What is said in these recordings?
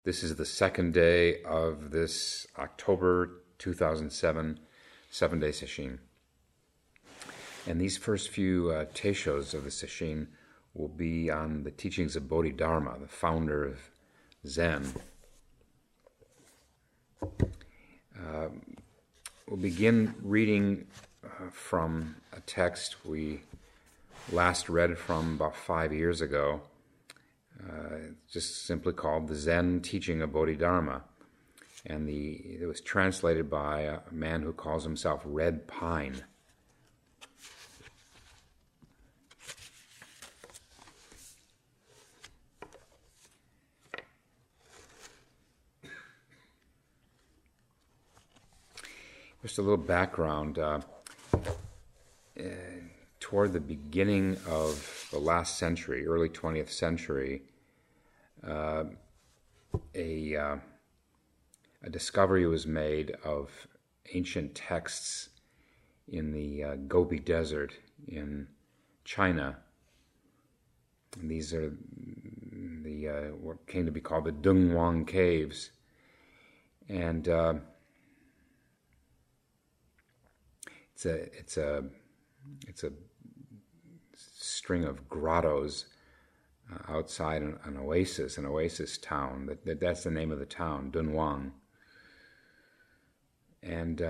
This is the second day of this October 2007 7-day sesshin. And these first few teishos of the sesshin will be on the teachings of Bodhidharma, the founder of Zen. We'll begin reading from a text we last read from about 5 years ago, just simply called The Zen Teaching of Bodhidharma. And it was translated by a man who calls himself Red Pine. Just a little background. Toward the beginning of the last century, early 20th century, a discovery was made of ancient texts in the Gobi Desert in China. And these are what came to be called the Dunhuang Caves. And it's a string of grottos outside an oasis town. That's the name of the town, Dunhuang. And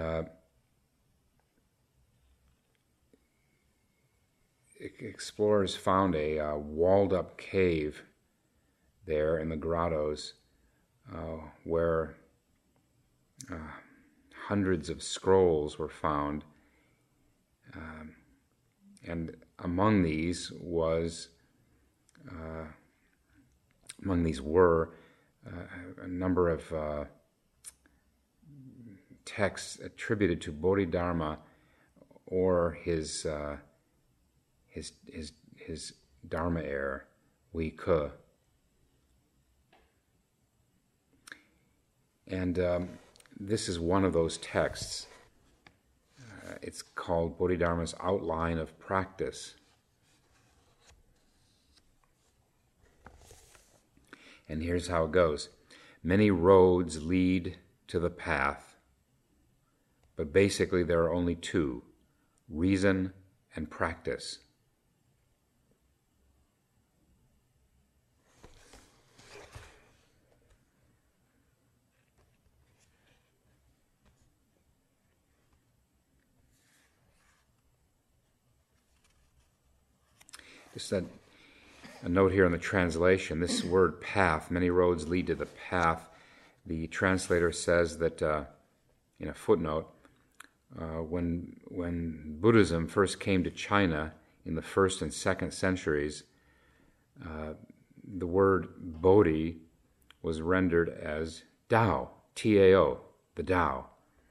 explorers found a walled-up cave there in the grottos where hundreds of scrolls were found. And among these were a number of texts attributed to Bodhidharma or his Dharma heir, Hui Ke. And this is one of those texts. It's called Bodhidharma's Outline of Practice. And here's how it goes. Many roads lead to the path, but basically there are only two: reason and practice. Just a note here on the translation. This word path, many roads lead to the path. The translator says that in a footnote, when Buddhism first came to China in the 1st and 2nd centuries, the word Bodhi was rendered as Tao, T-A-O, the Tao.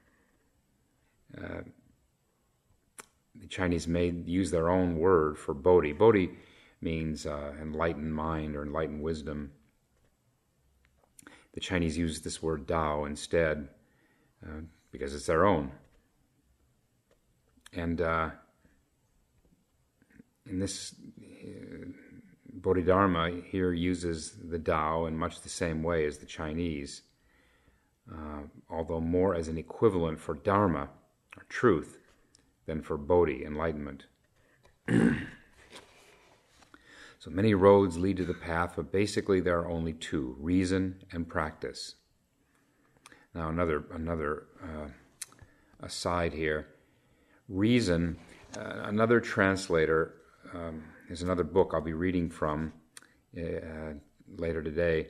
The Chinese use their own word for Bodhi. Bodhi means enlightened mind or enlightened wisdom. The Chinese use this word Tao instead because it's their own. And in this, Bodhidharma here uses the Tao in much the same way as the Chinese, although more as an equivalent for Dharma, or truth, than for Bodhi, enlightenment. So many roads lead to the path, but basically there are only two: reason and practice. Now another aside here. Reason, another translator, there's another book I'll be reading from later today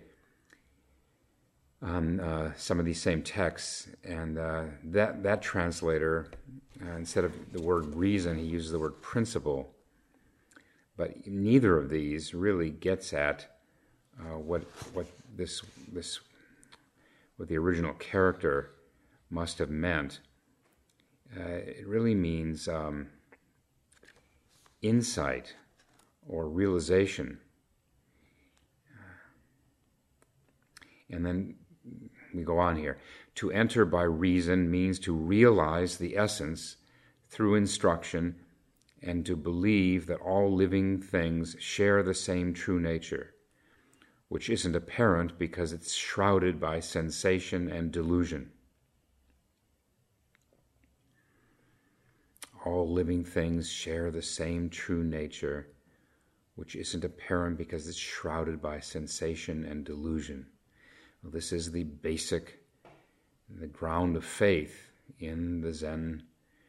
on some of these same texts, and that translator, instead of the word reason, he uses the word principle. But neither of these really gets at what the original character must have meant. It really means insight or realization. And then we go on here. To enter by reason means to realize the essence through instruction and to believe that all living things share the same true nature. which isn't apparent because it's shrouded by sensation and delusion. All living things share the same true nature, which isn't apparent because it's shrouded by sensation and delusion. Well, this is the basic, the ground of faith in the Zen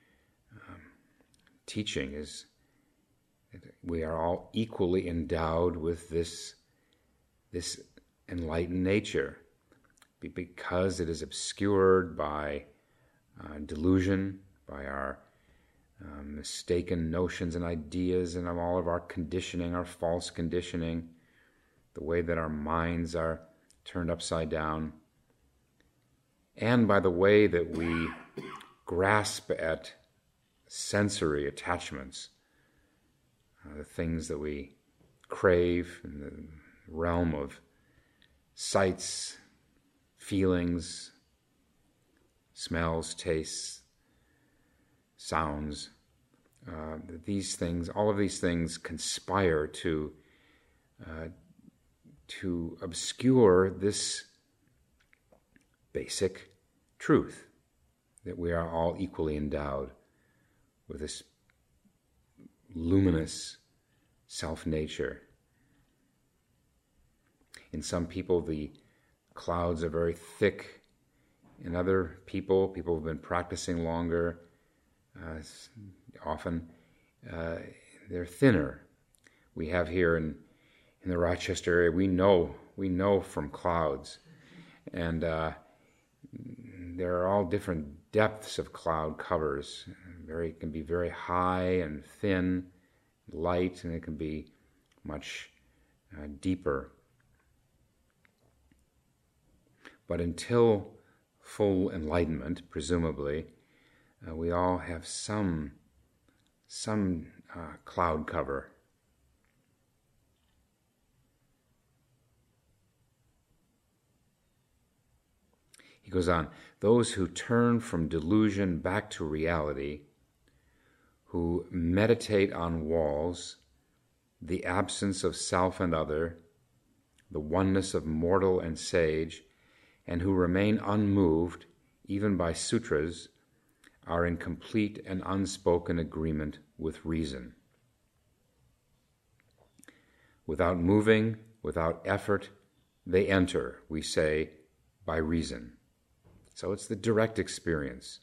teaching, is that we are all equally endowed with this enlightened nature, because it is obscured by delusion, by our mistaken notions and ideas, and all of our conditioning, our false conditioning, the way that our minds are turned upside down, and by the way that we grasp at sensory attachments, the things that we crave in the realm of sights, feelings, smells, tastes, sounds. These things, all of these things conspire to obscure this basic truth, that we are all equally endowed with this luminous self-nature. In some people, the clouds are very thick. In other people who've been practicing longer, often they're thinner. We have here in the Rochester area, we know from clouds, and there are all different depths of cloud covers. It can be very high and thin, light, and it can be much deeper. But until full enlightenment, presumably, we all have some cloud cover. He goes on, those who turn from delusion back to reality, who meditate on walls, the absence of self and other, the oneness of mortal and sage, and who remain unmoved, even by sutras, are in complete and unspoken agreement with reason. Without moving, without effort, they enter, we say, by reason. So it's the direct experience.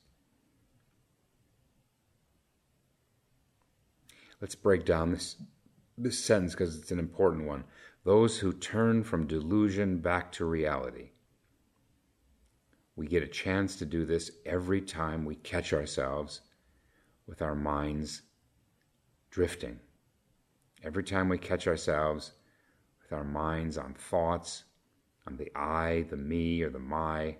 Let's break down this sentence because it's an important one. Those who turn from delusion back to reality. We get a chance to do this every time we catch ourselves with our minds drifting. Every time we catch ourselves with our minds on thoughts, on the I, the me, or the my,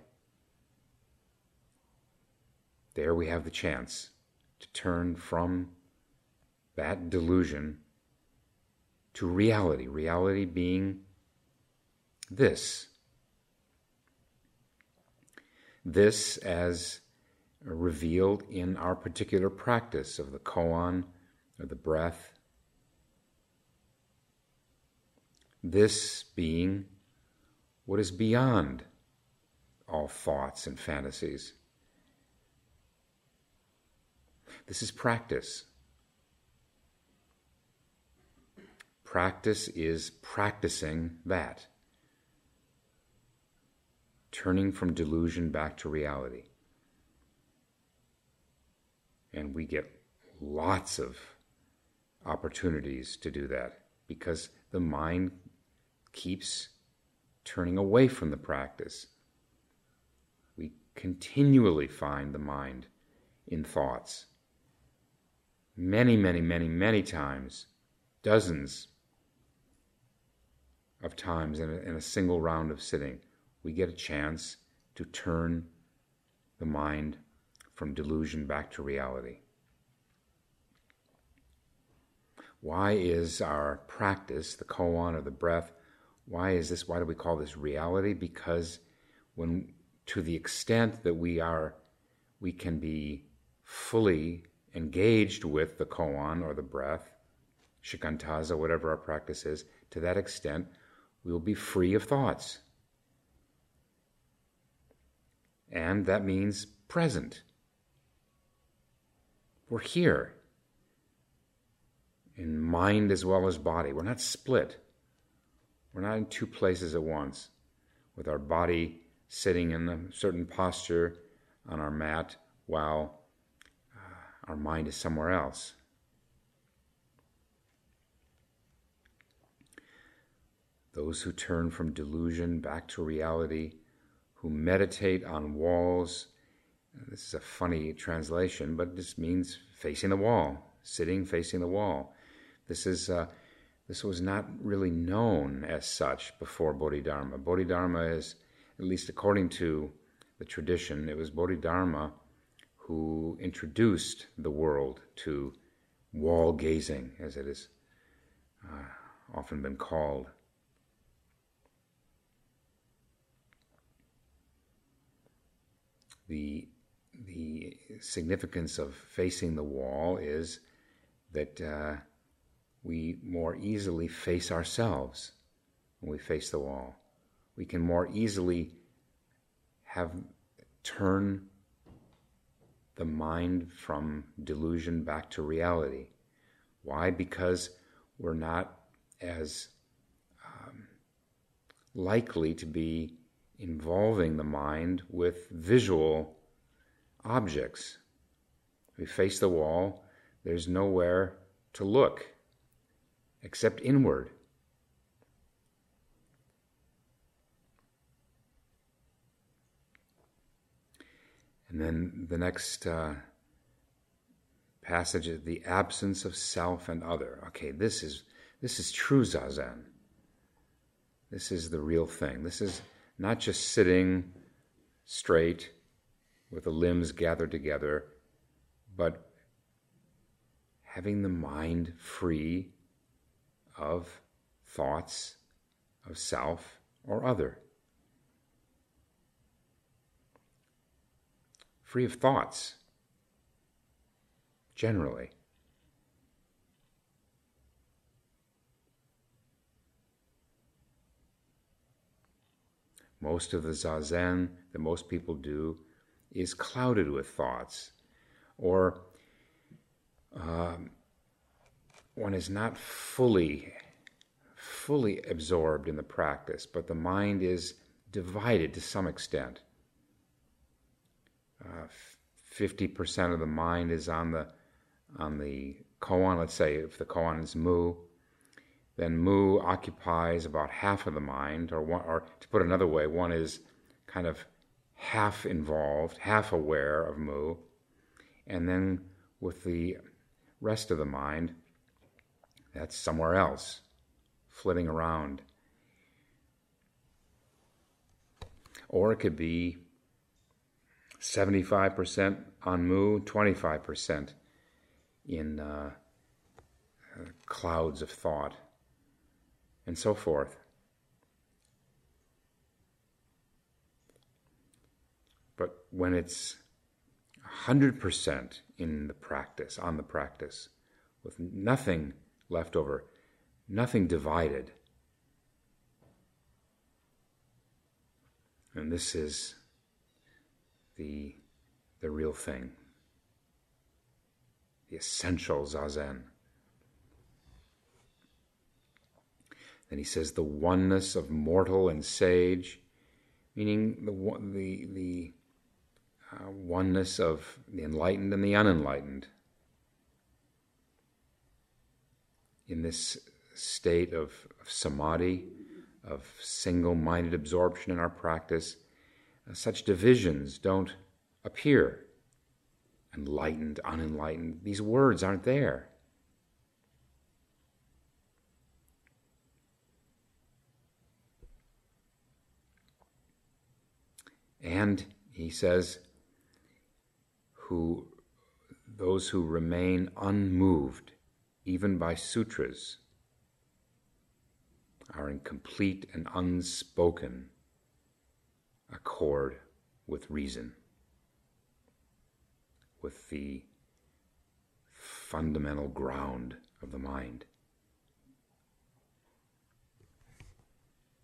there we have the chance to turn from that delusion to reality. Reality being this. This as revealed in our particular practice of the koan, or the breath. This being what is beyond all thoughts and fantasies. This is practice. Practice is practicing that. Turning from delusion back to reality. And we get lots of opportunities to do that because the mind keeps turning away from the practice. We continually find the mind in thoughts. Many, many, many, many times, dozens of times in a single round of sitting, we get a chance to turn the mind from delusion back to reality. Why is our practice, the koan or the breath, why do we call this reality? Because to the extent that we can be fully engaged with the koan or the breath, shikantaza, whatever our practice is, to that extent, We will be free of thoughts. And that means present. We're here in mind as well as body. We're not split. We're not in two places at once, with our body sitting in a certain posture on our mat while our mind is somewhere else. Those who turn from delusion back to reality, who meditate on walls. This is a funny translation, but this means facing the wall, sitting facing the wall. This was not really known as such before Bodhidharma. Bodhidharma is, at least according to the tradition, it was Bodhidharma who introduced the world to wall gazing, as it is often been called. The significance of facing the wall is that we more easily face ourselves when we face the wall. We can more easily turn the mind from delusion back to reality. Why? Because we're not as likely to be involving the mind with visual objects. We face the wall, there's nowhere to look except inward. And then the next passage is the absence of self and other. Okay, this is true Zazen. This is the real thing. This is not just sitting straight with the limbs gathered together, but having the mind free of thoughts of self or other. Free of thoughts, generally. Most of the Zazen that most people do is clouded with thoughts, or one is not fully absorbed in the practice, but the mind is divided to some extent. 50% of the mind is on the koan. Let's say if the koan is mu, then mu occupies about half of the mind, or to put another way, one is kind of half involved, half aware of mu, and then with the rest of the mind, that's somewhere else, flitting around. Or it could be 75% on mu, 25% in clouds of thought, and so forth. But when it's 100% in the practice, on the practice, with nothing left over, nothing divided, and this is the real thing, the essential Zazen. Then he says the oneness of mortal and sage, meaning the oneness of the enlightened and the unenlightened. In this state of samadhi, of single-minded absorption in our practice, such divisions don't appear. Enlightened, unenlightened, these words aren't there. And he says, those who remain unmoved, even by sutras, are in complete and unspoken accord with reason, with the fundamental ground of the mind.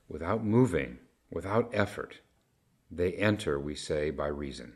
without moving, without effort. They enter, we say, by reason.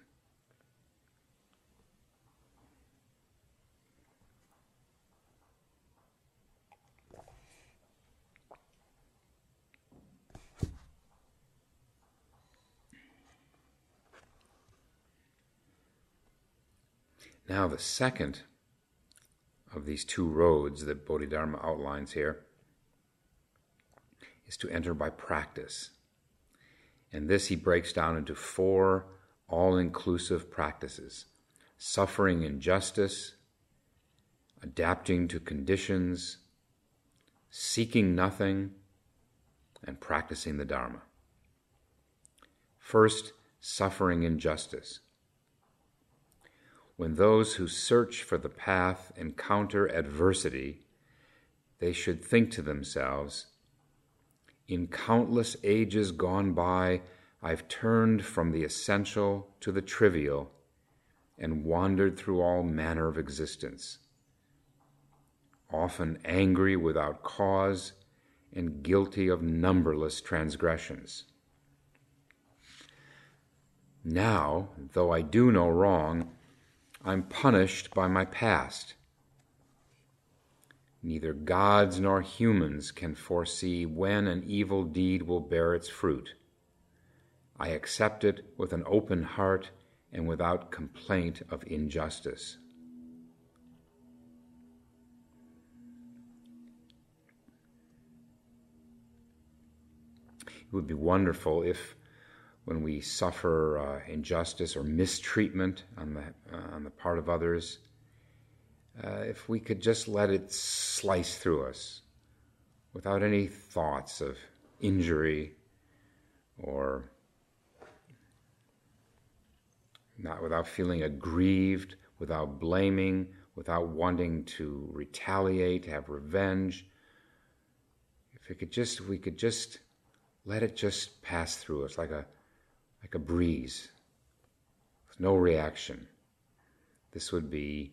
Now, the second of these two roads that Bodhidharma outlines here is to enter by practice. And this he breaks down into 4 all-inclusive practices: suffering injustice, adapting to conditions, seeking nothing, and practicing the Dharma. First, suffering injustice. When those who search for the path encounter adversity, they should think to themselves, "In countless ages gone by, I've turned from the essential to the trivial and wandered through all manner of existence, often angry without cause and guilty of numberless transgressions. Now, though I do no wrong, I'm punished by my past. Neither gods nor humans can foresee when an evil deed will bear its fruit. I accept it with an open heart and without complaint of injustice." It would be wonderful if, when we suffer injustice or mistreatment on the part of others, if we could just let it slice through us without any thoughts of injury, or not without feeling aggrieved, without blaming, without wanting to retaliate, have revenge. If we could just let it just pass through us like a breeze, with no reaction. This would be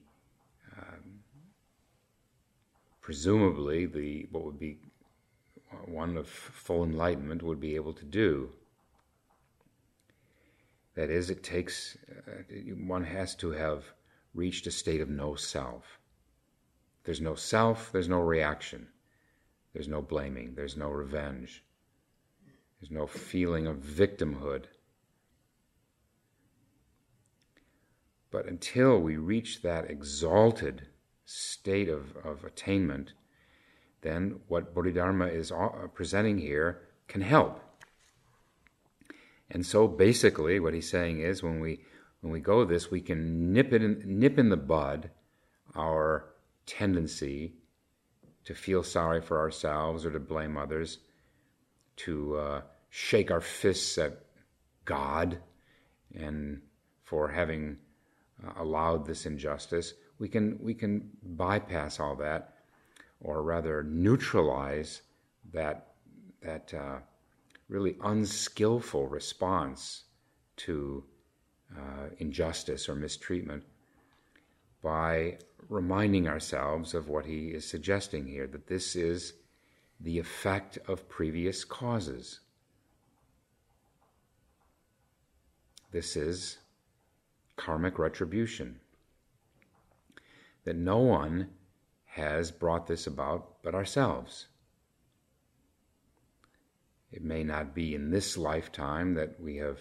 presumably what would be one of full enlightenment would be able to do. That is, it takes, one has to have reached a state of no self. There's no self, there's no reaction. There's no blaming, there's no revenge. There's no feeling of victimhood. But until we reach that exalted state of attainment, then what Bodhidharma is presenting here can help. And so basically what he's saying is, when we go this, we can nip in the bud our tendency to feel sorry for ourselves or to blame others, to shake our fists at God and for having allowed this injustice. We can bypass all that, or rather neutralize that really unskillful response to injustice or mistreatment by reminding ourselves of what he is suggesting here, that this is the effect of previous causes. This is karmic retribution. That no one has brought this about but ourselves. It may not be in this lifetime that we have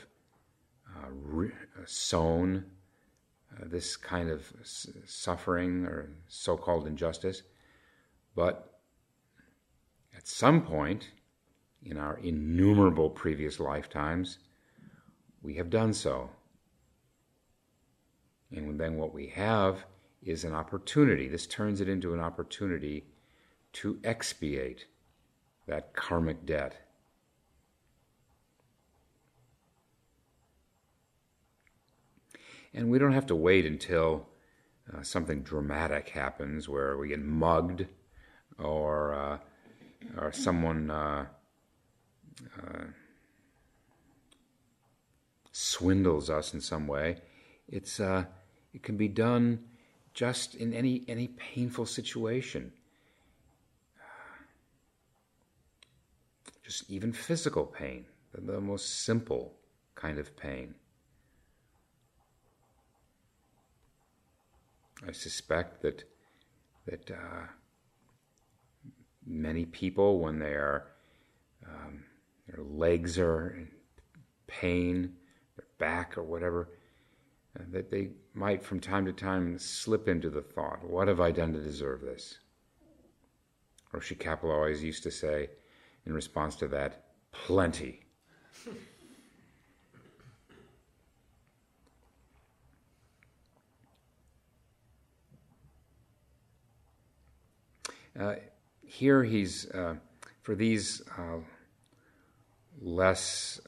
sown this kind of suffering or so-called injustice, but at some point in our innumerable previous lifetimes, we have done so. And then what we have is an opportunity. This turns it into an opportunity to expiate that karmic debt. And we don't have to wait until something dramatic happens where we get mugged or someone swindles us in some way. It can be done just in any painful situation. just even physical pain, the most simple kind of pain. I suspect that many people, when their legs are in pain, their back or whatever, that they might from time to time slip into the thought, what have I done to deserve this? Roshi Kapleau always used to say, in response to that, plenty. Here he's, for these less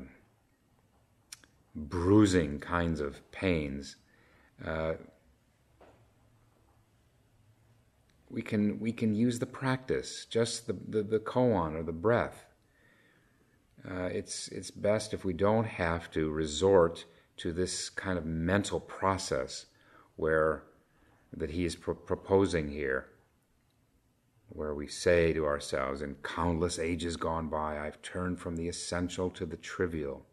bruising kinds of pains, we can use the practice, just the koan or the breath. It's best if we don't have to resort to this kind of mental process that he is proposing here, where we say to ourselves, in countless ages gone by, I've turned from the essential to the trivial,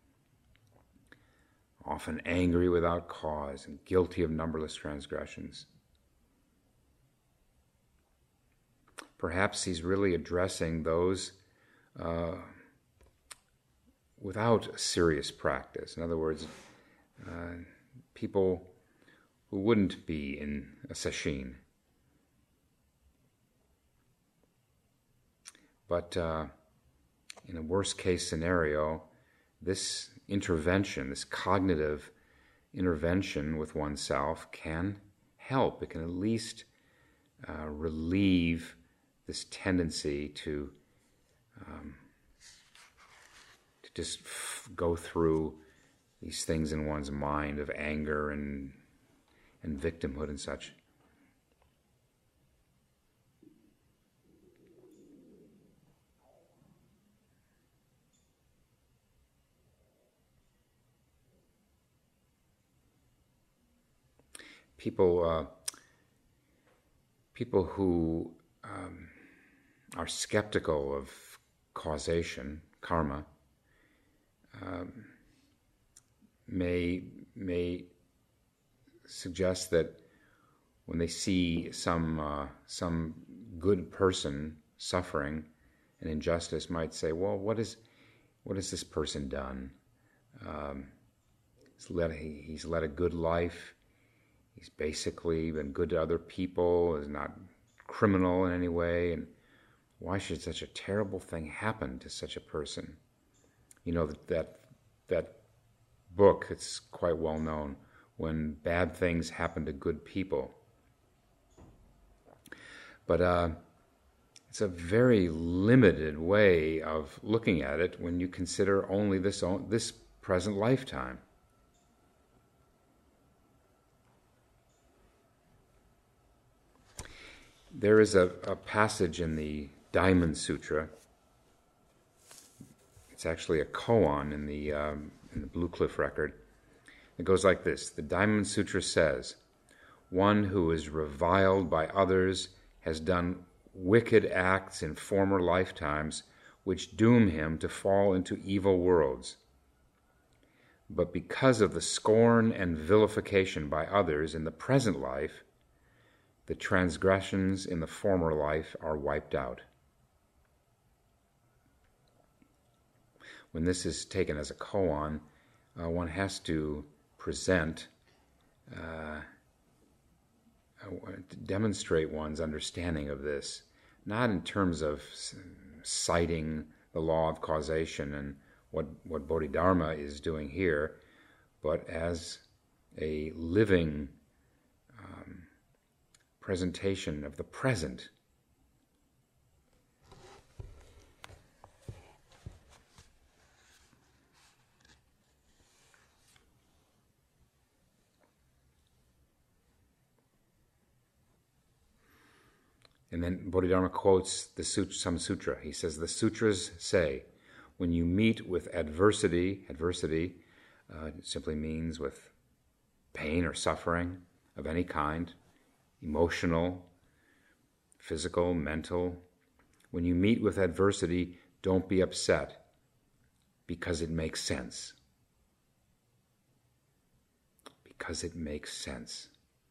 often angry without cause and guilty of numberless transgressions. Perhaps he's really addressing those without serious practice. In other words, people who wouldn't be in a sesshin. But in a worst-case scenario, this intervention, this cognitive intervention with oneself can help. It can at least relieve this tendency to just go through these things in one's mind of anger and victimhood and such. People who are skeptical of causation, karma, may suggest that when they see some good person suffering an injustice, might say, "Well, what has this person done? He's led a good life. He's basically been good to other people. Is not criminal in any way. And why should such a terrible thing happen to such a person?" You know, that book, it's quite well known, When Bad Things Happen to Good People. But it's a very limited way of looking at it when you consider only this present lifetime. There is a passage in the Diamond Sutra. It's actually a koan in the Blue Cliff record. It goes like this. The Diamond Sutra says, "One who is reviled by others has done wicked acts in former lifetimes which doom him to fall into evil worlds. But because of the scorn and vilification by others in the present life, the transgressions in the former life are wiped out." When this is taken as a koan, one has to present, demonstrate one's understanding of this, not in terms of citing the law of causation and what Bodhidharma is doing here, but as a living presentation of the present. And then Bodhidharma quotes some sutra. He says, the sutras say, when you meet with adversity simply means with pain or suffering of any kind, emotional, physical, mental. When you meet with adversity, Don't be upset, because it makes sense. Because it makes sense.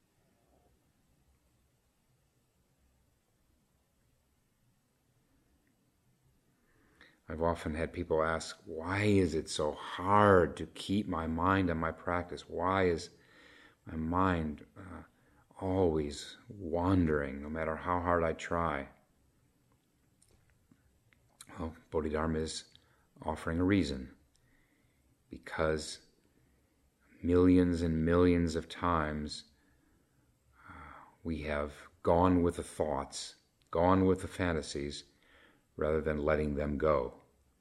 I've often had people ask, why is it so hard to keep my mind on my practice? Why is my mind always wandering, no matter how hard I try? Well, Bodhidharma is offering a reason. Because millions and millions of times we have gone with the thoughts, gone with the fantasies, rather than letting them go.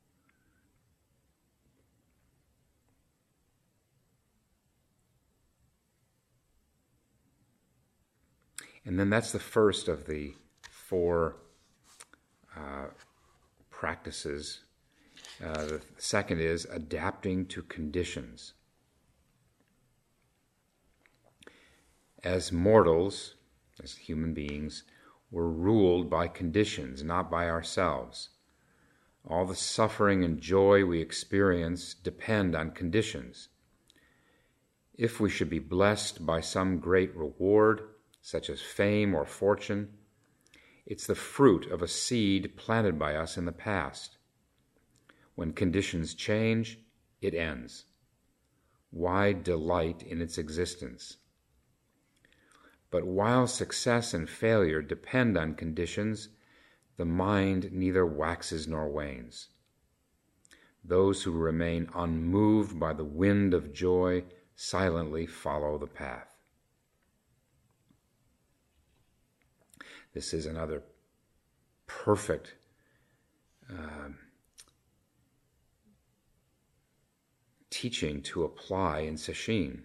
And then that's the first of the 4 practices. The second is adapting to conditions. As mortals, as human beings, we're ruled by conditions, not by ourselves. All the suffering and joy we experience depend on conditions. If we should be blessed by some great reward, such as fame or fortune, it's the fruit of a seed planted by us in the past. When conditions change, it ends. Why delight in its existence? But while success and failure depend on conditions, the mind neither waxes nor wanes. Those who remain unmoved by the wind of joy silently follow the path. This is another perfect teaching to apply in Sesshin.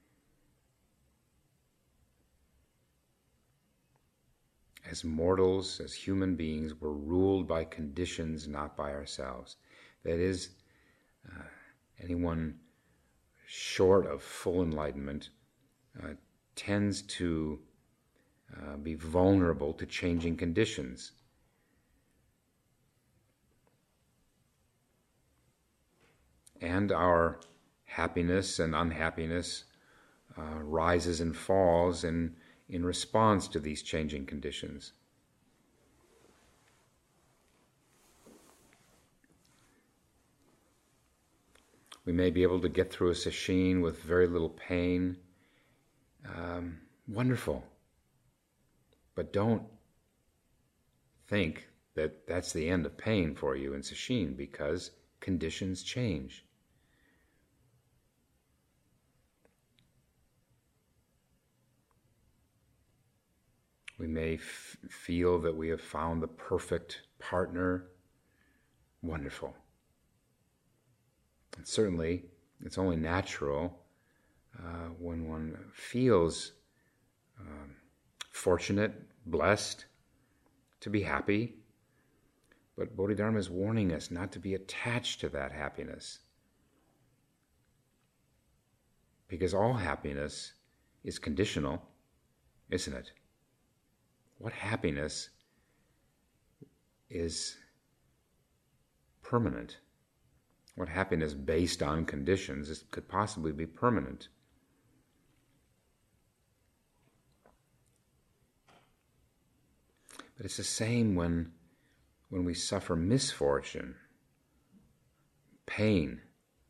As mortals, as human beings, we're ruled by conditions, not by ourselves. That is, anyone short of full enlightenment tends to be vulnerable to changing conditions. And our happiness and unhappiness rises and falls in response to these changing conditions. We may be able to get through a sesshin with very little pain. Wonderful. But don't think that that's the end of pain for you in sesshin, because conditions change. We may feel that we have found the perfect partner. Wonderful. And certainly, it's only natural when one feels fortunate, blessed, to be happy. But Bodhidharma is warning us not to be attached to that happiness. Because all happiness is conditional, isn't it? What happiness is permanent? What happiness based on conditions could possibly be permanent? But it's the same when we suffer misfortune, pain.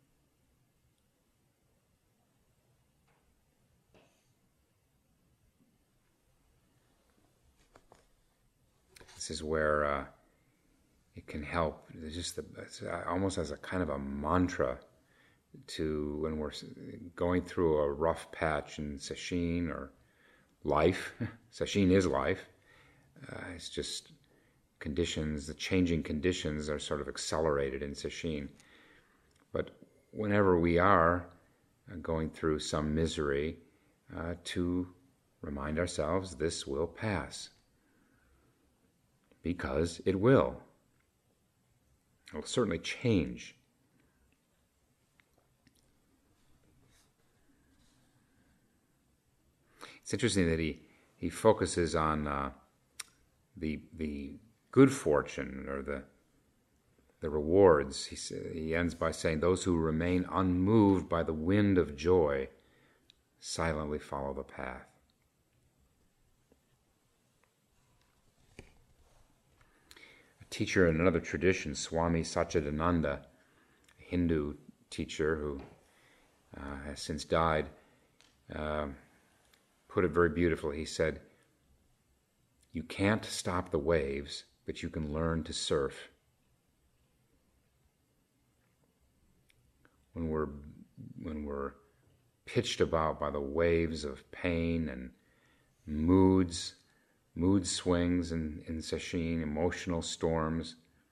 This is where it can help. It's almost as a kind of a mantra to when we're going through a rough patch in sesshin or life. Sesshin is life. It's just conditions, the changing conditions are sort of accelerated in sesshin. But whenever we are going through some misery, to remind ourselves this will pass. Because it will. It will certainly change. It's interesting that he focuses on the good fortune or the rewards. He ends by saying, those who remain unmoved by the wind of joy silently follow the path. A teacher in another tradition, Swami Satchidananda, a Hindu teacher who has since died, put it very beautifully. He said, you can't stop the waves, but you can learn to surf. When we're pitched about by the waves of pain and mood swings in sesshin, emotional storms,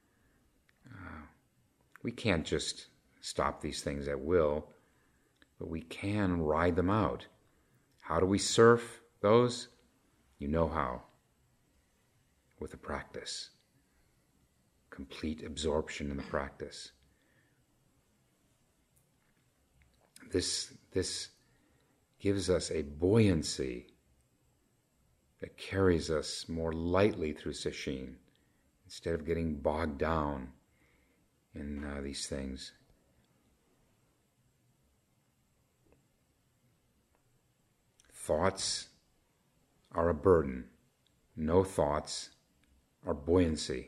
we can't just stop these things at will, but we can ride them out. How do we surf those? You know how. With the practice. Complete absorption in the practice. This gives us a buoyancy that carries us more lightly through sesshin instead of getting bogged down in these things. Thoughts are a burden. No thoughts are buoyancy.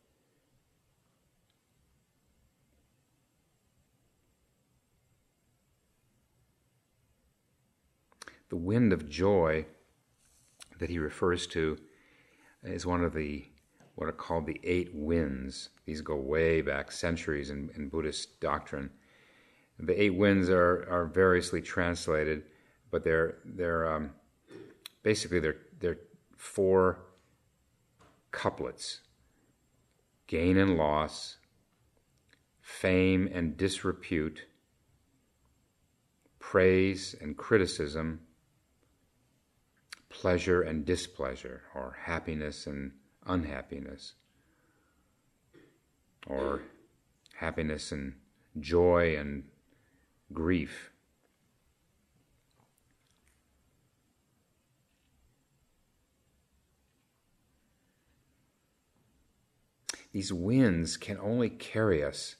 The wind of joy that he refers to is one of what are called the 8 winds. These go way back centuries in Buddhist doctrine. The 8 winds are variously translated, but they're basically 4 couplets: gain and loss, fame and disrepute, praise and criticism, pleasure and displeasure, or happiness and unhappiness, or happiness and joy and grief. These winds can only carry us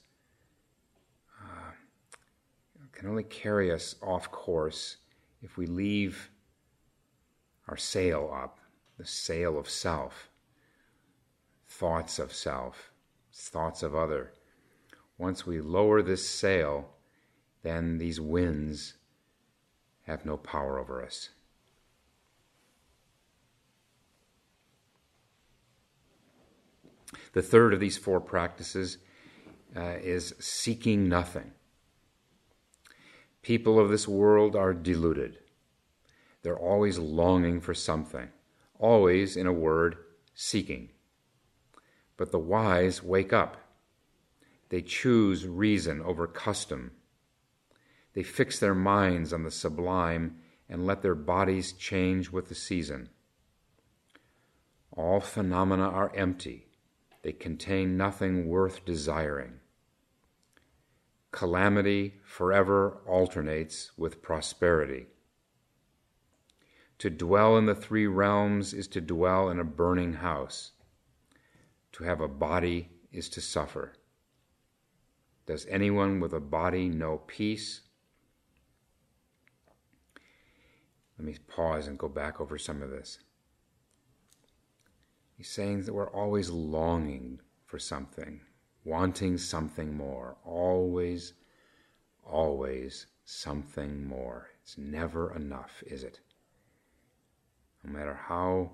off course if we leave our sail up, the sail of self, thoughts of self, thoughts of other. Once we lower this sail, then these winds have no power over us. The third of these 4 practices is seeking nothing. People of this world are deluded. They're always longing for something, always, in a word, seeking. But the wise wake up. They choose reason over custom. They fix their minds on the sublime and let their bodies change with the season. All phenomena are empty. They contain nothing worth desiring. Calamity forever alternates with prosperity. To dwell in the 3 realms is to dwell in a burning house. To have a body is to suffer. Does anyone with a body know peace? Let me pause and go back over some of this. He's saying that we're always longing for something, wanting something more. Always, always something more. It's never enough, is it? No matter how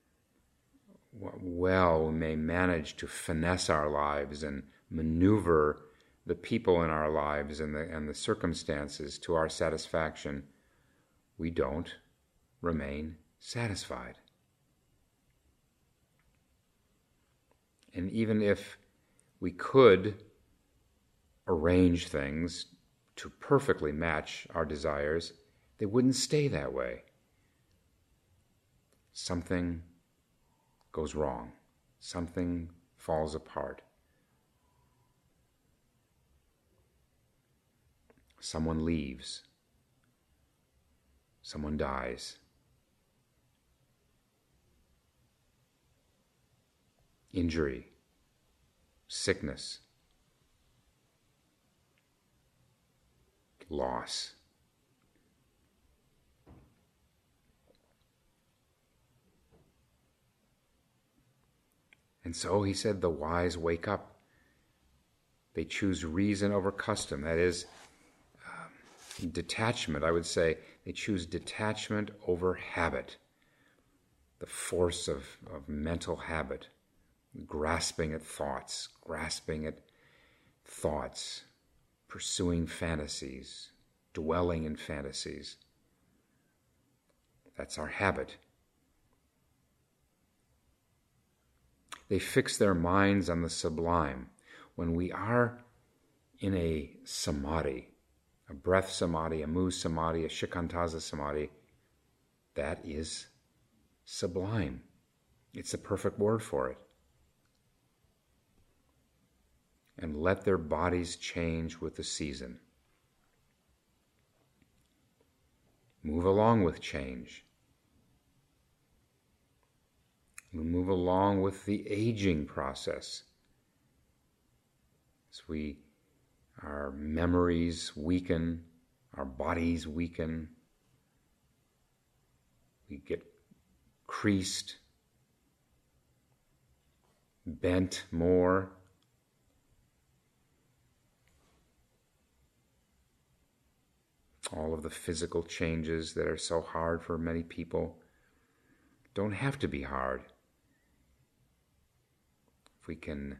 well we may manage to finesse our lives and maneuver the people in our lives and the circumstances to our satisfaction, we don't remain satisfied. And even if we could arrange things to perfectly match our desires, they wouldn't stay that way. Something goes wrong. Something falls apart. Someone leaves. Someone dies. Injury, sickness, loss. And so he said, the wise wake up. They choose reason over custom. That is, detachment, I would say. They choose detachment over habit. The force of mental habit. Grasping at thoughts. Pursuing fantasies. Dwelling in fantasies. That's our habit. They fix their minds on the sublime. When we are in a samadhi, a breath samadhi, a mu samadhi, a shikantaza samadhi, that is sublime. It's the perfect word for it. And let their bodies change with the season. Move along with change. We move along with the aging process. As our memories weaken, our bodies weaken, we get creased, bent more. All of the physical changes that are so hard for many people don't have to be hard. If we can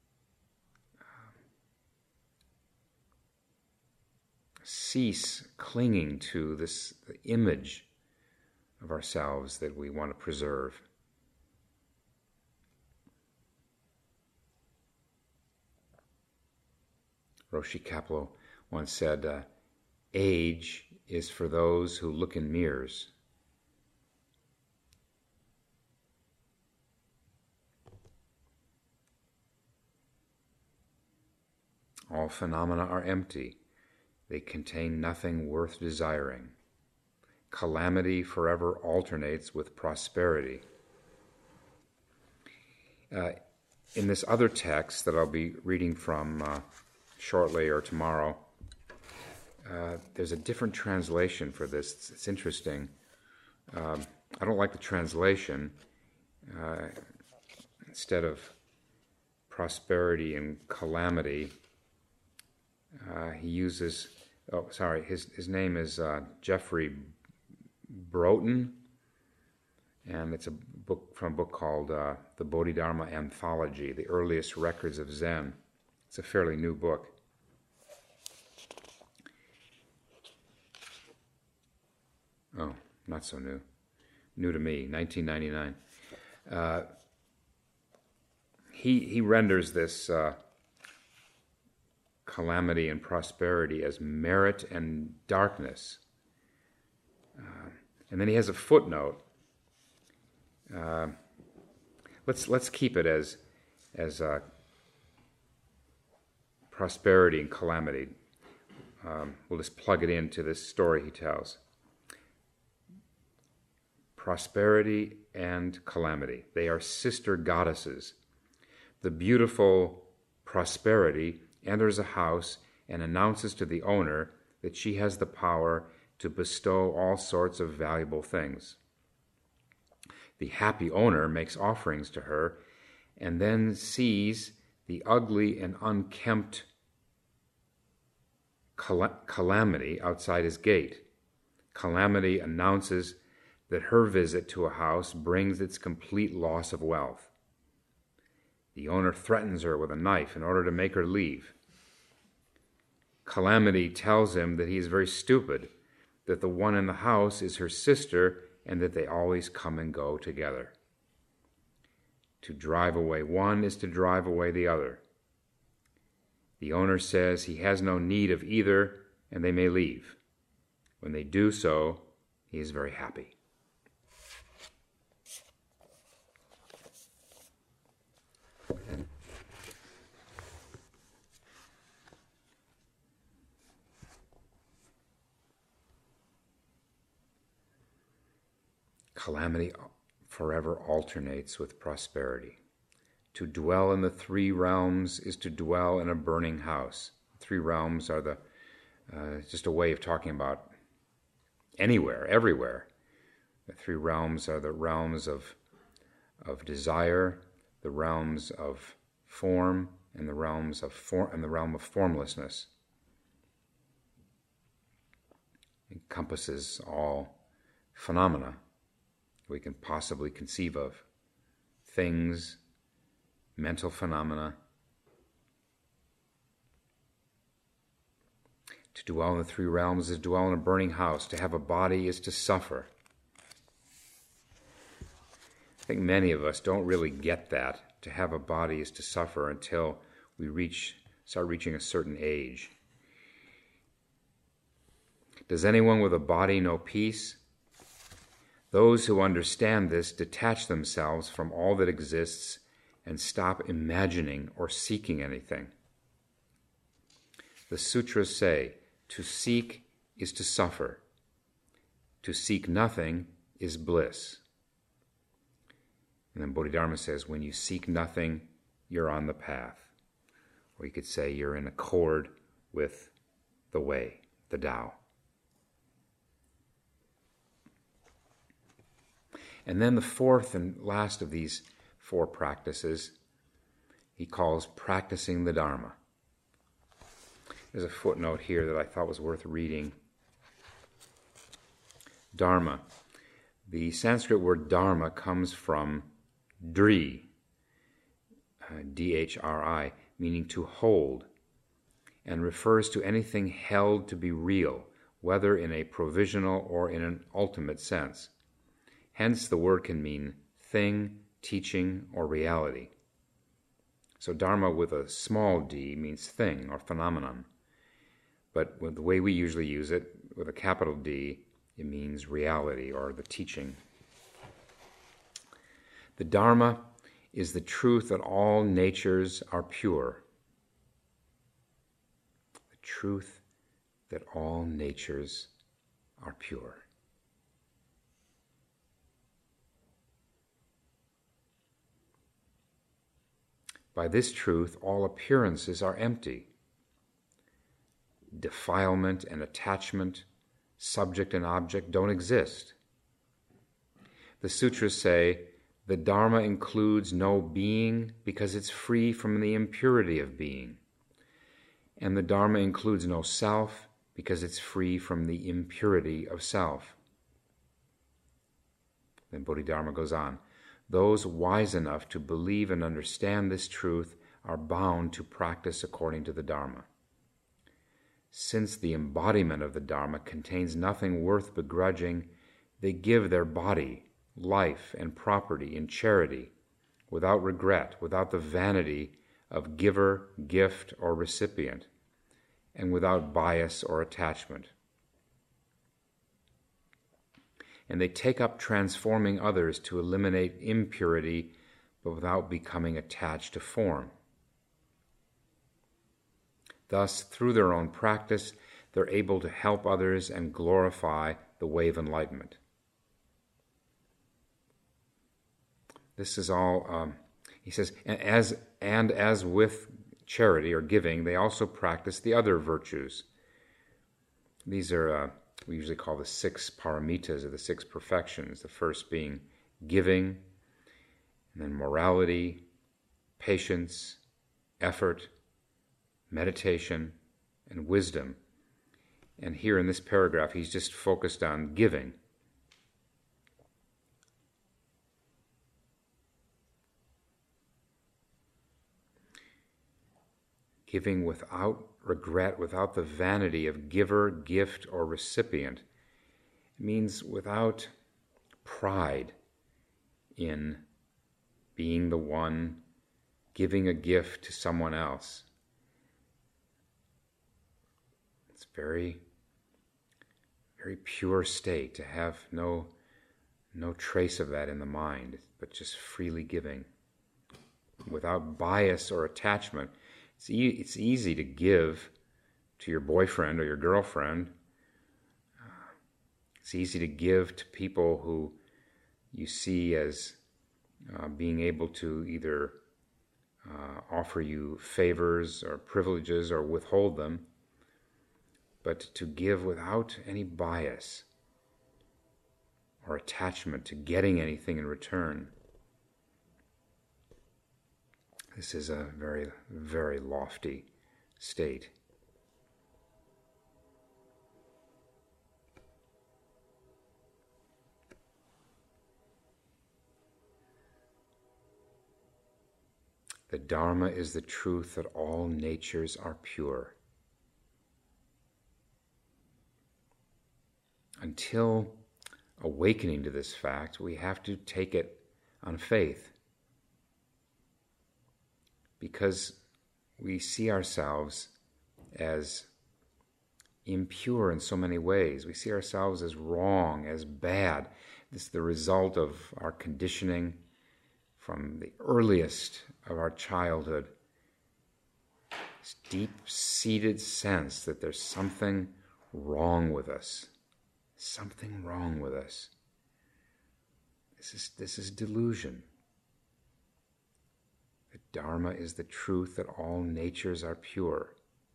cease clinging to this image of ourselves that we want to preserve. Roshi Kapleau once said, age is for those who look in mirrors. All phenomena are empty. They contain nothing worth desiring. Calamity forever alternates with prosperity. In this other text that I'll be reading from shortly or tomorrow, there's a different translation for this. It's interesting. I don't like the translation. Instead of prosperity and calamity, he uses, his name is Jeffrey Broughton, and it's a book called The Bodhidharma Anthology, The Earliest Records of Zen. It's a fairly new book. Oh, not so new. New to me, 1999. He renders this calamity and prosperity as merit and darkness. And then he has a footnote. Let's keep it as prosperity and calamity. We'll just plug it into this story he tells. Prosperity and calamity. They are sister goddesses. The beautiful prosperity enters a house and announces to the owner that she has the power to bestow all sorts of valuable things. The happy owner makes offerings to her and then sees the ugly and unkempt calamity outside his gate. Calamity announces that her visit to a house brings its complete loss of wealth. The owner threatens her with a knife in order to make her leave. Calamity tells him that he is very stupid, that the one in the house is her sister, and that they always come and go together. To drive away one is to drive away the other. The owner says he has no need of either, and they may leave. When they do so, he is very happy. Calamity forever alternates with prosperity. To dwell in the three realms is to dwell in a burning house. The three realms are the It's just a way of talking about anywhere, everywhere. The three realms are the realms of desire, the realms of form, and the realm of formlessness. Encompasses all phenomena we can possibly conceive of. Things, mental phenomena. To dwell in the three realms is to dwell in a burning house. To have a body is to suffer. I think many of us don't really get that. To have a body is to suffer until we start reaching a certain age. Does anyone with a body know peace? Those who understand this detach themselves from all that exists and stop imagining or seeking anything. The sutras say, to seek is to suffer. To seek nothing is bliss. And then Bodhidharma says, when you seek nothing, you're on the path. Or you could say you're in accord with the way, the Tao. And then the fourth and last of these four practices, he calls practicing the Dharma. There's a footnote here that I thought was worth reading. Dharma. The Sanskrit word dharma comes from dri, D-H-R-I, meaning to hold, and refers to anything held to be real, whether in a provisional or in an ultimate sense. Hence, the word can mean thing, teaching, or reality. So dharma with a small d means thing or phenomenon. But with the way we usually use it, with a capital D, it means reality or the teaching. The Dharma is the truth that all natures are pure. The truth that all natures are pure. By this truth, all appearances are empty. Defilement and attachment, subject and object don't exist. The sutras say, the Dharma includes no being because it's free from the impurity of being. And the Dharma includes no self because it's free from the impurity of self. Then Bodhidharma goes on, those wise enough to believe and understand this truth are bound to practice according to the Dharma. Since the embodiment of the Dharma contains nothing worth begrudging, they give their body, life, and property in charity, without regret, without the vanity of giver, gift, or recipient, and without bias or attachment. And they take up transforming others to eliminate impurity, but without becoming attached to form. Thus, through their own practice, they're able to help others and glorify the way of enlightenment. This is all, he says, as with charity or giving, they also practice the other virtues. These are, we usually call the 6 paramitas, or the 6 perfections, the first being giving, and then morality, patience, effort, meditation, and wisdom. And here in this paragraph, he's just focused on giving. Giving without regret, without the vanity of giver, gift, or recipient. It means without pride in being the one giving a gift to someone else. It's very, very pure state to have no trace of that in the mind, but just freely giving. Without bias or attachment. It's easy to give to your boyfriend or your girlfriend. It's easy to give to people who you see as being able to either offer you favors or privileges or withhold them. but to give without any bias or attachment to getting anything in return. This is a very, very lofty state. The Dharma is the truth that all natures are pure. Until awakening to this fact, we have to take it on faith, because we see ourselves as impure in so many ways. We see ourselves as wrong, as bad. This is the result of our conditioning from the earliest of our childhood. This deep-seated sense that there's something wrong with us. Something wrong with us. This is delusion. The Dharma is the truth that all natures are pure.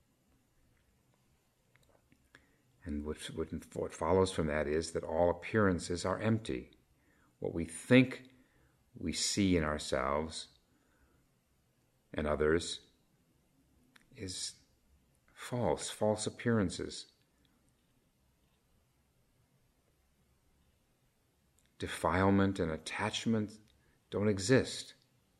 And what follows from that is that all appearances are empty. What we think we see in ourselves and others is false appearances. Defilement and attachment don't exist.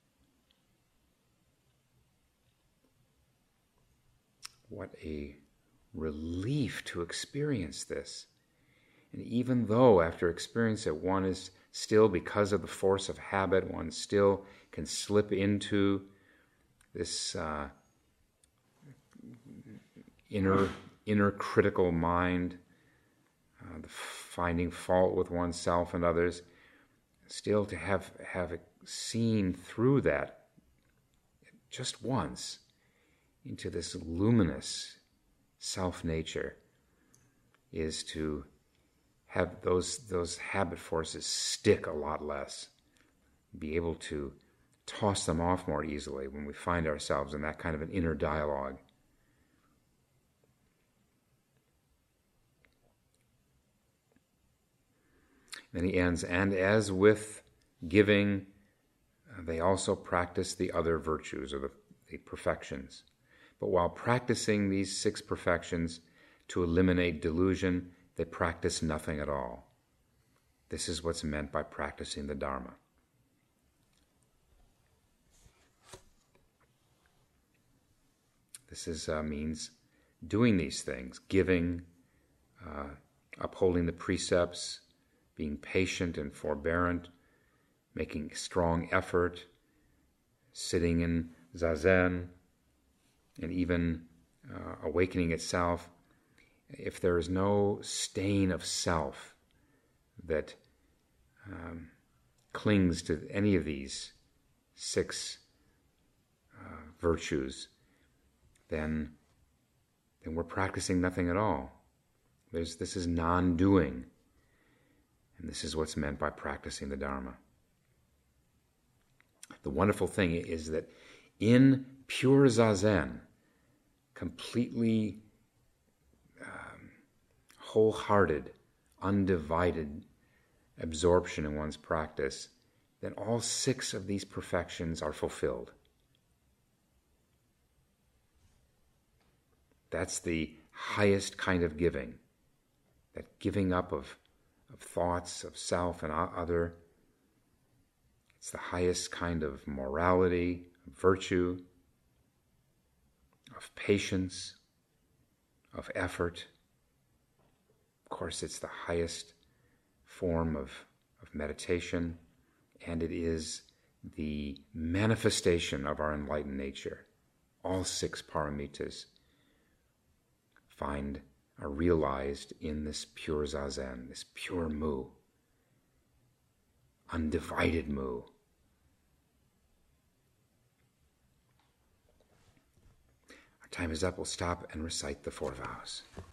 What a relief to experience this. And even though after experience it, one is still, because of the force of habit, one still can slip into this inner critical mind, finding fault with oneself and others, still to have seen through that just once into this luminous self-nature is to have those habit forces stick a lot less, be able to toss them off more easily when we find ourselves in that kind of an inner dialogue. Then he ends, and as with giving, they also practice the other virtues, or the perfections. But while practicing these 6 perfections to eliminate delusion, they practice nothing at all. This is what's meant by practicing the Dharma. This means doing these things, giving, upholding the precepts, being patient and forbearant, making strong effort, sitting in zazen, and even awakening itself. If there is no stain of self that clings to any of these 6 virtues, then we're practicing nothing at all. This is non-doing. And this is what's meant by practicing the Dharma. The wonderful thing is that in pure zazen, completely wholehearted, undivided absorption in one's practice, then all 6 of these perfections are fulfilled. That's the highest kind of giving, that giving up of thoughts of self and other. It's the highest kind of morality, of virtue, of patience, of effort. Of course, it's the highest form of meditation, and it is the manifestation of our enlightened nature. All 6 paramitas are realized in this pure zazen, this pure mu, undivided mu. Our time is up. We'll stop and recite the 4 vows.